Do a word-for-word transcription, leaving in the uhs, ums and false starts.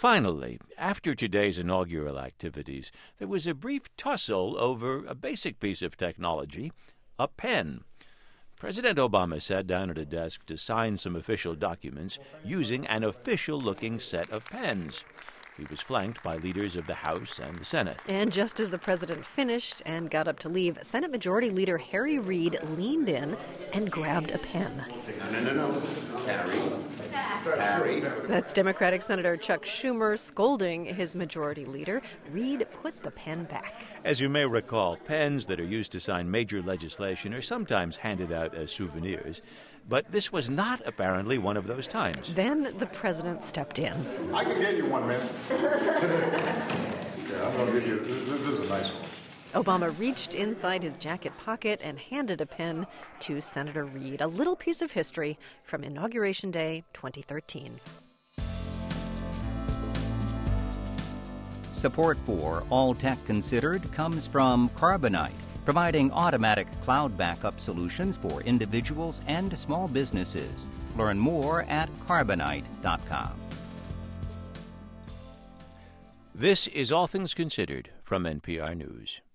Finally, after today's inaugural activities, there was a brief tussle over a basic piece of technology, a pen. President Obama sat down at a desk to sign some official documents using an official-looking set of pens. He was flanked by leaders of the House and the Senate. And just as the president finished and got up to leave, Senate Majority Leader Harry Reid leaned in and grabbed a pen. No, no, no. Harry. Harry. That's Democratic Senator Chuck Schumer scolding his majority leader. Reid put the pen back. As you may recall, pens that are used to sign major legislation are sometimes handed out as souvenirs. But this was not apparently one of those times. Then the president stepped in. I can get you one, man. Yeah, I'm going to get you. This is a nice one. Obama reached inside his jacket pocket and handed a pen to Senator Reid, a little piece of history from Inauguration Day twenty thirteen. Support for All Tech Considered comes from Carbonite, providing automatic cloud backup solutions for individuals and small businesses. Learn more at carbonite dot com. This is All Things Considered from N P R News.